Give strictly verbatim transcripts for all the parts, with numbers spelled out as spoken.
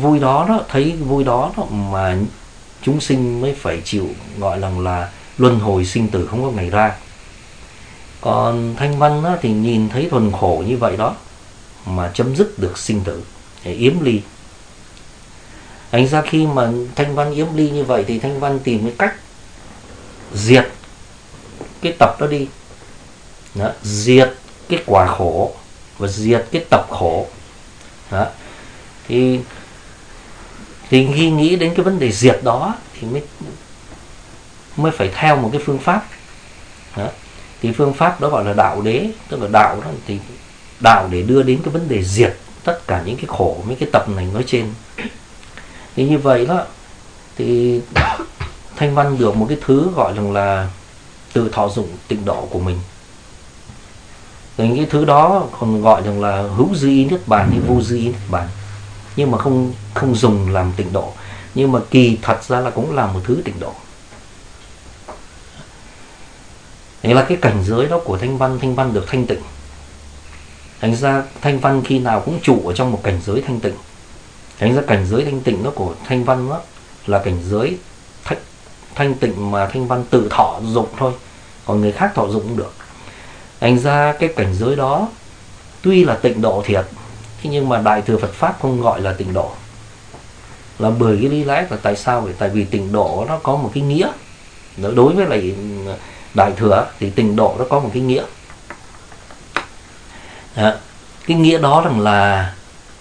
vui đó đó, thấy cái vui đó, đó mà chúng sinh mới phải chịu gọi là là luân hồi sinh tử không có ngày ra. Còn Thanh Văn á, thì nhìn thấy thuần khổ như vậy đó mà chấm dứt được sinh tử, để yếm ly. Thành ra khi mà Thanh Văn yếm ly như vậy thì Thanh Văn tìm cái cách diệt cái tập đó đi đó, diệt cái quả khổ và diệt cái tập khổ đó. Thì thì khi nghĩ đến cái vấn đề diệt đó thì mới mới phải theo một cái phương pháp đó. Thì phương pháp đó gọi là đạo đế, tức là đạo đó thì đạo để đưa đến cái vấn đề diệt tất cả những cái khổ, mấy cái tập này nói trên. Thì như vậy đó thì Thanh Văn được một cái thứ gọi là, là tự thọ dụng tịnh độ của mình. Thì cái thứ đó còn gọi rằng là hữu dư y niết bàn hay vô dư y niết bàn, nhưng mà không không dùng làm tịnh độ, nhưng mà kỳ thật ra là cũng là một thứ tịnh độ. Đấy là cái cảnh giới đó của Thanh Văn. Thanh Văn được thanh tịnh. Thành ra Thanh Văn khi nào cũng trụ ở trong một cảnh giới thanh tịnh. Thành ra cảnh giới thanh tịnh đó của Thanh Văn đó là cảnh giới thanh, thanh tịnh mà Thanh Văn tự thọ dụng thôi, còn người khác thọ dụng cũng được. Thành ra cái cảnh giới đó tuy là tịnh độ thiệt, nhưng mà Đại Thừa Phật Pháp không gọi là tịnh độ. Là bởi cái lý lẽ là tại sao? Vì tại vì tịnh độ nó có một cái nghĩa. Đối với lại Đại Thừa thì tịnh độ nó có một cái nghĩa. Đó. Cái nghĩa đó rằng là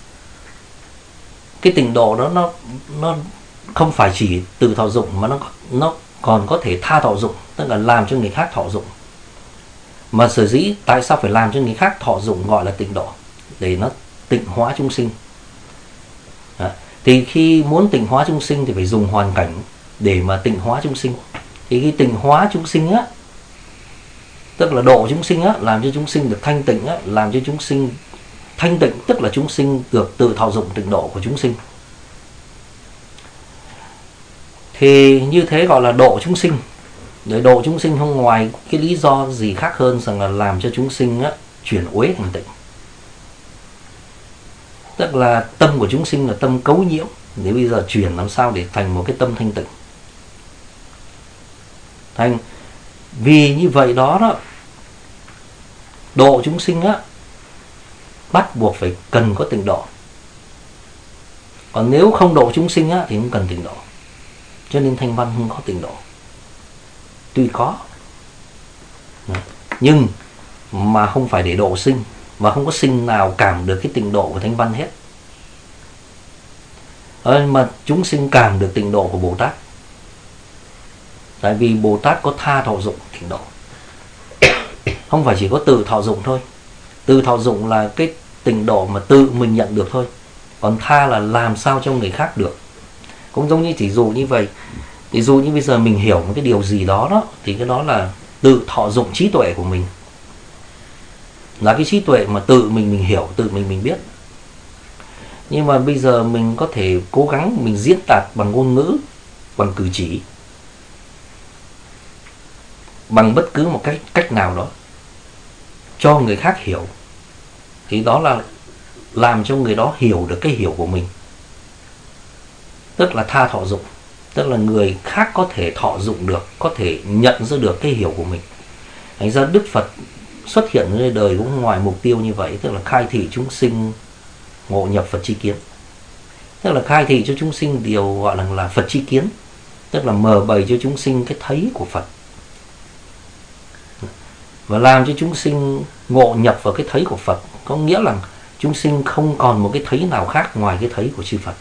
cái tịnh độ đó nó nó không phải chỉ tự thọ dụng, mà nó nó còn có thể tha thọ dụng, tức là làm cho người khác thọ dụng. Mà sở dĩ tại sao phải làm cho người khác thọ dụng gọi là tịnh độ? Để nó tịnh hóa chúng sinh. Đó. Thì khi muốn tịnh hóa chúng sinh thì phải dùng hoàn cảnh để mà tịnh hóa chúng sinh. Thì khi tịnh hóa chúng sinh á, tức là độ chúng sinh á, làm cho chúng sinh được thanh tịnh á, làm cho chúng sinh thanh tịnh, tức là chúng sinh được tự thọ dụng tịnh độ của chúng sinh. Thì như thế gọi là độ chúng sinh. Để độ chúng sinh không ngoài cái lý do gì khác hơn rằng là làm cho chúng sinh á, chuyển uế thành tịnh. Tức là tâm của chúng sinh là tâm cấu nhiễm, để bây giờ chuyển làm sao để thành một cái tâm thanh tịnh. Thành vì như vậy đó đó, độ chúng sinh á, bắt buộc phải cần có tịnh độ. Còn nếu không độ chúng sinh á, thì không cần tịnh độ. Cho nên Thanh Văn không có tịnh độ. Tuy có, nhưng mà không phải để độ sinh, mà không có sinh nào cảm được cái tịnh độ của Thanh Văn hết. Mà chúng sinh cảm được tịnh độ của Bồ Tát. Tại vì Bồ Tát có tha thọ dụng tịnh độ, không phải chỉ có tự thọ dụng thôi. Tự thọ dụng là cái tịnh độ mà tự mình nhận được thôi, còn tha là làm sao cho người khác được. Cũng giống như chỉ dụ như vậy, ví dụ như bây giờ mình hiểu một cái điều gì đó đó, thì cái đó là tự thọ dụng trí tuệ của mình, là cái trí tuệ mà tự mình mình hiểu, tự mình mình biết. Nhưng mà bây giờ mình có thể cố gắng mình diễn đạt bằng ngôn ngữ, bằng cử chỉ, bằng bất cứ một cách cách nào đó cho người khác hiểu, thì đó là làm cho người đó hiểu được cái hiểu của mình, tức là tha thọ dụng. Tức là người khác có thể thọ dụng được, có thể nhận ra được cái hiểu của mình. Thành ra Đức Phật xuất hiện nơi đời cũng ngoài mục tiêu như vậy, tức là khai thị chúng sinh ngộ nhập Phật chi kiến. Tức là khai thị cho chúng sinh điều gọi là, là Phật chi kiến, tức là mở bày cho chúng sinh cái thấy của Phật, và làm cho chúng sinh ngộ nhập vào cái thấy của Phật. Có nghĩa là chúng sinh không còn một cái thấy nào khác ngoài cái thấy của chư Phật.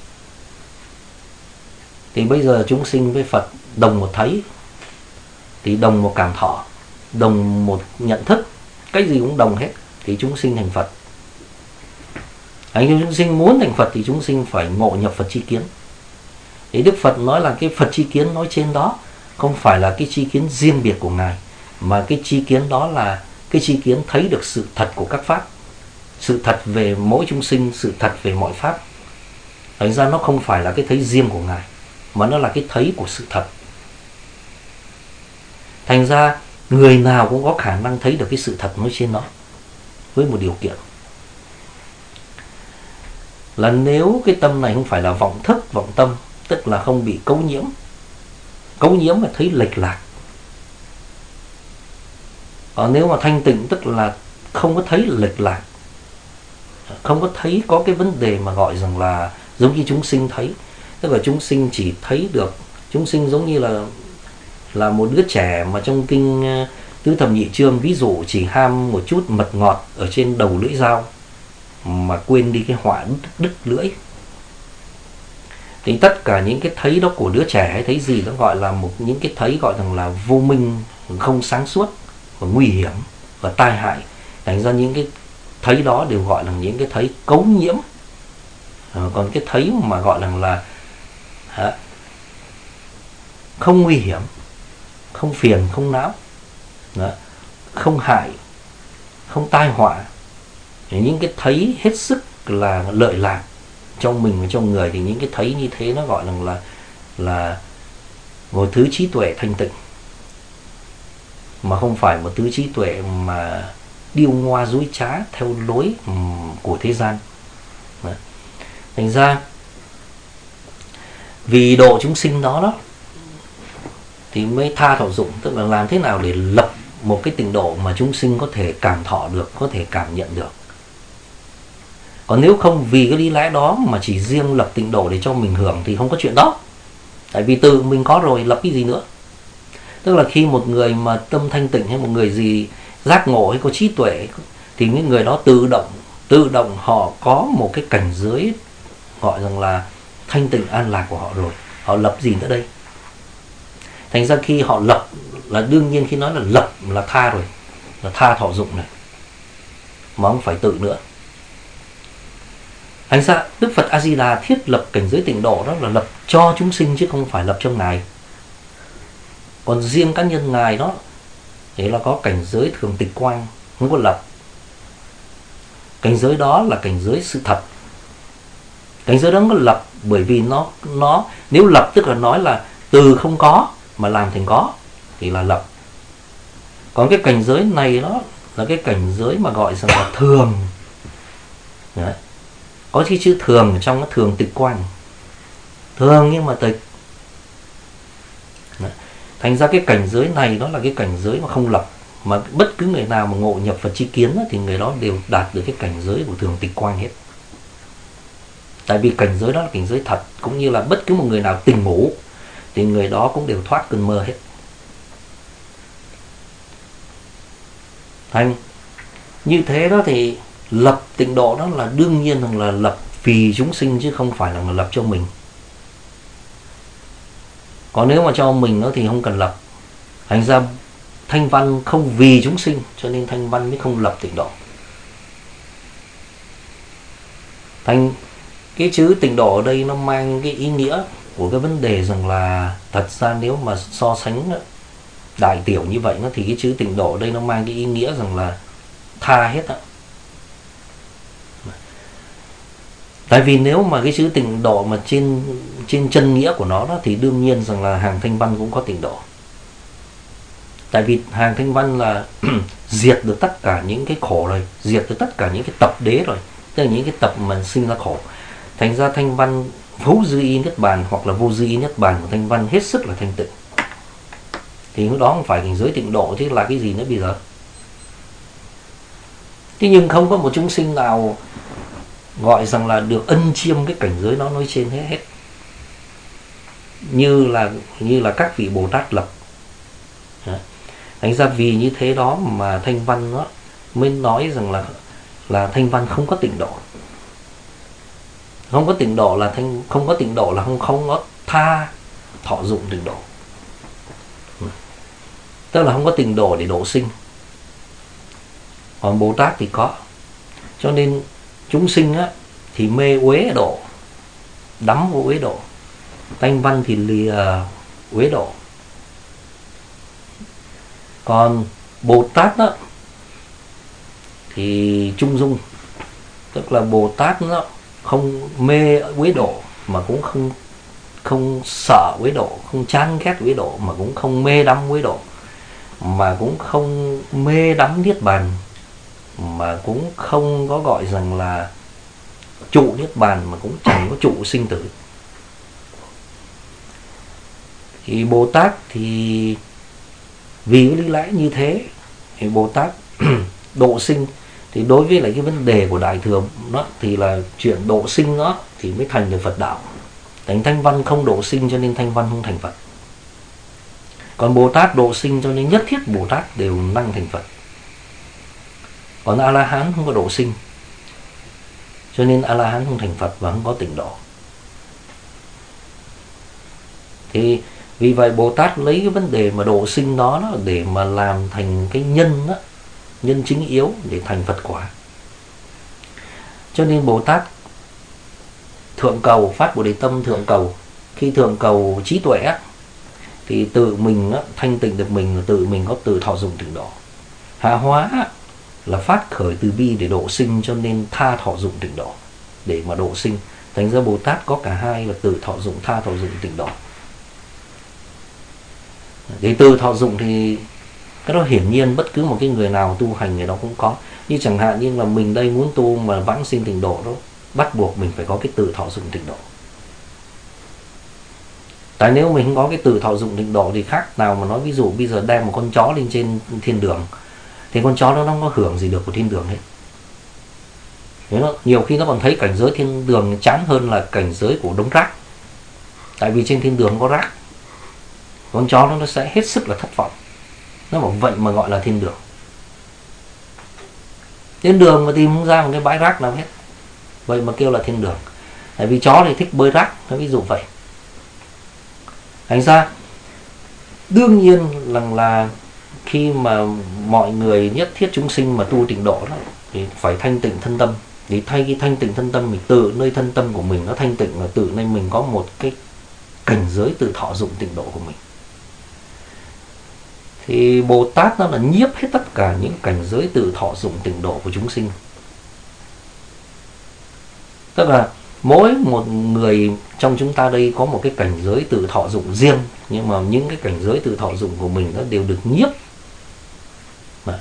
Thì bây giờ chúng sinh với Phật đồng một thấy, thì đồng một cảm thọ, đồng một nhận thức, cái gì cũng đồng hết, thì chúng sinh thành Phật. Anh chúng sinh muốn thành Phật thì chúng sinh phải ngộ nhập Phật chi kiến. Thì Đức Phật nói là cái Phật chi kiến nói trên đó không phải là cái chi kiến riêng biệt của Ngài, mà cái chi kiến đó là cái chi kiến thấy được sự thật của các pháp, sự thật về mỗi chúng sinh, sự thật về mọi pháp. Thành ra nó không phải là cái thấy riêng của Ngài, mà nó là cái thấy của sự thật. Thành ra người nào cũng có khả năng thấy được cái sự thật nói trên đó, với một điều kiện. là nếu cái tâm này không phải là vọng thức, vọng tâm, tức là không bị cấu nhiễm. Cấu nhiễm là thấy lệch lạc. Còn nếu mà thanh tịnh tức là không có thấy lệch lạc, không có thấy có cái vấn đề mà gọi rằng là giống như chúng sinh thấy. Tức là chúng sinh chỉ thấy được, chúng sinh giống như là là một đứa trẻ mà trong kinh Tứ Thập Nhị Chương ví dụ chỉ ham một chút mật ngọt ở trên đầu lưỡi dao mà quên đi cái họa đứt, đứt lưỡi. Thì tất cả những cái thấy đó của đứa trẻ thấy gì nó gọi là một những cái thấy gọi rằng là vô minh, không sáng suốt và nguy hiểm và tai hại. Thành ra những cái thấy đó đều gọi là những cái thấy cấu nhiễm. À, còn cái thấy mà gọi là là à, không nguy hiểm, không phiền, không não, đó, không hại, không tai họa, những cái thấy hết sức là lợi lạc trong mình và trong người, thì những cái thấy như thế nó gọi là là là một thứ trí tuệ thanh tịnh, mà không phải một thứ trí tuệ mà điêu ngoa dối trá theo lối um, của thế gian. Đó. Thành ra vì độ chúng sinh đó đó thì mới tha thọ dụng, tức là làm thế nào để lập một cái tịnh độ mà chúng sinh có thể cảm thọ được, có thể cảm nhận được. Còn nếu không vì cái lý lẽ đó mà chỉ riêng lập tịnh độ để cho mình hưởng thì không có chuyện đó. Tại vì tự mình có rồi, lập cái gì nữa. Tức là khi một người mà tâm thanh tịnh hay một người gì giác ngộ hay có trí tuệ thì những người đó tự động tự động họ có một cái cảnh giới gọi rằng là thanh tịnh an lạc của họ rồi. Họ lập gì nữa đây? Thành ra khi họ lập là đương nhiên, khi nói là lập là tha rồi, là tha thọ dụng này, mà không phải tự nữa. Thành ra Đức Phật A Di Đà thiết lập cảnh giới tịnh độ đó là lập cho chúng sinh chứ không phải lập cho Ngài. Còn riêng cá nhân Ngài đó thì là có cảnh giới thường tịch quang, không có lập. Cảnh giới đó là cảnh giới sự thật. Cảnh giới đó không có lập, bởi vì nó nó nếu lập tức là nói là từ không có mà làm thành có thì là lập. Còn cái cảnh giới này đó là cái cảnh giới mà gọi rằng là thường. Đấy. Có cái chữ thường trong nó thường tịch quang, thường nhưng mà tịch. Đấy. Thành ra cái cảnh giới này đó là cái cảnh giới mà không lập, mà bất cứ người nào mà ngộ nhập Phật chi kiến đó, thì người đó đều đạt được cái cảnh giới của thường tịch quang hết. Tại vì cảnh giới đó là cảnh giới thật, cũng như là bất cứ một người nào tỉnh ngủ thì người đó cũng đều thoát cơn mơ hết. Thành như thế đó thì lập tịnh độ đó là đương nhiên rằng là lập vì chúng sinh chứ không phải là lập cho mình. Còn nếu mà cho mình đó thì không cần lập. Thành ra Thanh Văn không vì chúng sinh cho nên Thanh Văn mới không lập tịnh độ. Thành cái chữ tịnh độ ở đây nó mang cái ý nghĩa của cái vấn đề rằng là thật ra nếu mà so sánh đại tiểu như vậy nó thì cái chữ tịnh độ ở đây nó mang cái ý nghĩa rằng là tha hết á. Tại vì nếu mà cái chữ tịnh độ mà trên trên chân nghĩa của nó đó thì đương nhiên rằng là hàng Thanh Văn cũng có tịnh độ. Tại vì hàng Thanh Văn là diệt được tất cả những cái khổ rồi, diệt được tất cả những cái tập đế rồi, tức là những cái tập mà sinh ra khổ. Thành ra Thanh Văn hữu dư y nhất bàn hoặc là vô dư y nhất bàn của Thanh Văn hết sức là thanh tịnh. Thì lúc đó không phải cảnh giới tịnh độ chứ là cái gì nữa bây giờ. Thế nhưng không có một chúng sinh nào gọi rằng là được ân chiêm cái cảnh giới đó nói trên hết hết. Như là như là các vị Bồ Tát lập. Thành ra vì như thế đó mà Thanh Văn đó mới nói rằng là là Thanh Văn không có tịnh độ. Không có tịnh độ là thanh không có tịnh độ là không không có tha thọ dụng tịnh độ. Tức là không có tịnh độ để độ sinh. Còn Bồ Tát thì có. Cho nên chúng sinh á thì mê uế độ, đắm vô uế độ. Thanh Văn thì lìa uế độ. Còn Bồ Tát đó thì trung dung, tức là Bồ Tát nó không mê uế độ mà cũng không không sợ uế độ, không chán ghét uế độ, mà cũng không mê đắm uế độ, mà cũng không mê đắm niết bàn, mà cũng không có gọi rằng là trụ niết bàn mà cũng chẳng có trụ sinh tử. Thì Bồ Tát thì vì cái lý lẽ như thế thì Bồ Tát độ sinh. Thì đối với lại cái vấn đề của Đại Thừa nó thì là chuyện độ sinh nó thì mới thành được Phật đạo. Thành Thanh Văn không độ sinh cho nên Thanh Văn không thành Phật. Còn Bồ Tát độ sinh cho nên nhất thiết Bồ Tát đều năng thành Phật. Còn A-la-hán không có độ sinh cho nên A-la-hán không thành Phật và không có tịnh độ. Thì vì vậy Bồ Tát lấy cái vấn đề mà độ sinh đó, đó để mà làm thành cái nhân đó, nhân chính yếu để thành Phật quả. Cho nên Bồ Tát thượng cầu, phát Bồ Đề tâm thượng cầu. Khi thượng cầu trí tuệ thì tự mình đó, thanh tịnh được mình, tự mình có từ thọ dụng tịnh độ. Hạ hóa là phát khởi từ bi để độ sinh, cho nên tha thọ dụng tịnh độ để mà độ sinh. Thành ra Bồ Tát có cả hai là từ thọ dụng, tha thọ dụng tịnh độ. Để từ thọ dụng thì cái đó hiển nhiên bất cứ một cái người nào tu hành người đó cũng có. Như chẳng hạn như là mình đây muốn tu mà vãng sinh tịnh độ đó, bắt buộc mình phải có cái từ thọ dụng tịnh độ. Tại nếu mình không có cái từ thọ dụng tịnh độ thì khác nào mà nói, ví dụ bây giờ đem một con chó lên trên thiên đường thì con chó đó nó không có hưởng gì được của thiên đường hết. Nó, nhiều khi nó còn thấy cảnh giới thiên đường chán hơn là cảnh giới của đống rác. Tại vì trên thiên đường có rác. Con chó đó nó sẽ hết sức là thất vọng. Nó bảo vậy mà gọi là thiên đường. Thiên đường mà tìm không ra một cái bãi rác nào hết, vậy mà kêu là thiên đường. Tại vì chó thì thích bơi rác, ví dụ vậy. Thành ra đương nhiên rằng là khi mà mọi người nhất thiết chúng sinh mà tu tịnh độ đó thì phải thanh tịnh thân tâm. Để thay cái thanh tịnh thân tâm mình, tự nơi thân tâm của mình nó thanh tịnh là tự nơi mình có một cái cảnh giới tự thọ dụng tịnh độ của mình. Thì Bồ Tát nó là nhiếp hết tất cả những cảnh giới tự thọ dụng tịnh độ của chúng sinh. Tức là mỗi một người trong chúng ta đây có một cái cảnh giới tự thọ dụng riêng, nhưng mà những cái cảnh giới tự thọ dụng của mình nó đều được nhiếp mà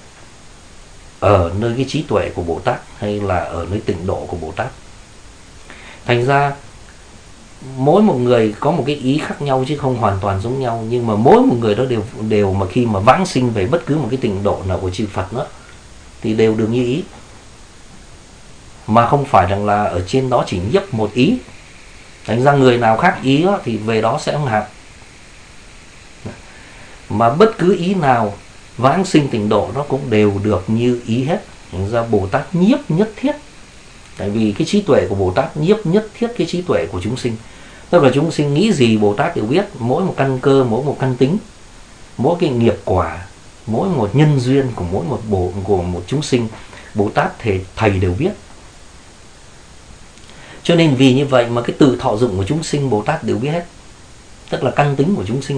ở nơi cái trí tuệ của Bồ Tát hay là ở nơi tịnh độ của Bồ Tát. Thành ra mỗi một người có một cái ý khác nhau chứ không hoàn toàn giống nhau, nhưng mà mỗi một người đó đều đều mà khi mà vãng sinh về bất cứ một cái tịnh độ nào của chư Phật đó thì đều được như ý, mà không phải rằng là ở trên đó chỉ nhấp một ý. Thành ra người nào khác ý đó, thì về đó sẽ không hạt. Mà bất cứ ý nào vãng sinh tịnh độ nó cũng đều được như ý hết. Thành ra Bồ Tát nhiếp nhất thiết. Tại vì cái trí tuệ của Bồ Tát nhiếp nhất thiết cái trí tuệ của chúng sinh. Tức là chúng sinh nghĩ gì Bồ Tát đều biết. Mỗi một căn cơ, mỗi một căn tính, mỗi cái nghiệp quả, mỗi một nhân duyên của mỗi một bộ của một chúng sinh, Bồ Tát thầy, thầy đều biết. Cho nên vì như vậy mà cái tự thọ dụng của chúng sinh Bồ Tát đều biết hết. Tức là căn tính của chúng sinh.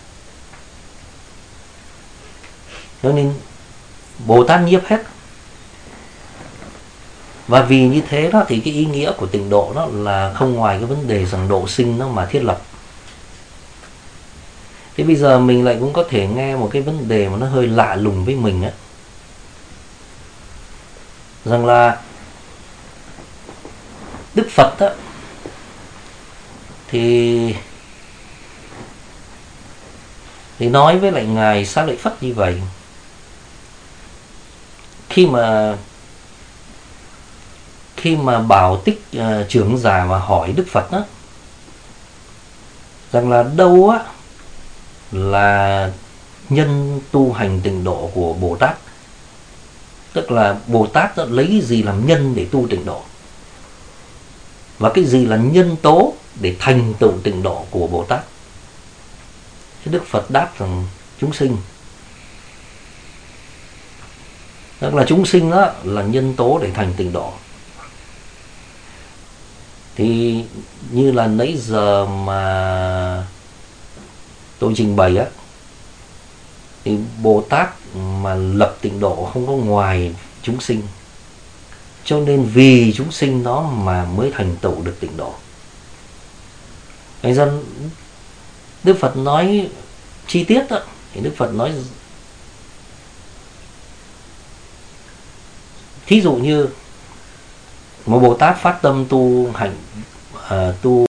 Cho nên Bồ Tát nhiếp hết. Và vì như thế đó thì cái ý nghĩa của tịnh độ đó là không ngoài cái vấn đề rằng độ sinh nó mà thiết lập. Thế bây giờ mình lại cũng có thể nghe một cái vấn đề mà nó hơi lạ lùng với mình á, rằng là Đức Phật á thì thì nói với lại ngài Xá Lợi Phất như vậy. Khi mà khi mà Bảo Tích uh, trưởng giả mà hỏi Đức Phật á, rằng là đâu á là nhân tu hành tịnh độ của Bồ Tát, tức là Bồ Tát đã lấy gì làm nhân để tu tịnh độ, và cái gì là nhân tố để thành tựu tịnh độ của Bồ Tát. Thế Đức Phật đáp rằng chúng sinh. Tức là chúng sinh đó là nhân tố để thành tịnh độ. Thì như là nãy giờ mà tôi trình bày á, thì Bồ Tát mà lập tịnh độ không có ngoài chúng sinh. Cho nên vì chúng sinh đó mà mới thành tựu được tịnh độ. Thành ra Đức Phật nói chi tiết đó, thì Đức Phật nói thí dụ như một Bồ Tát phát tâm tu hành uh, tu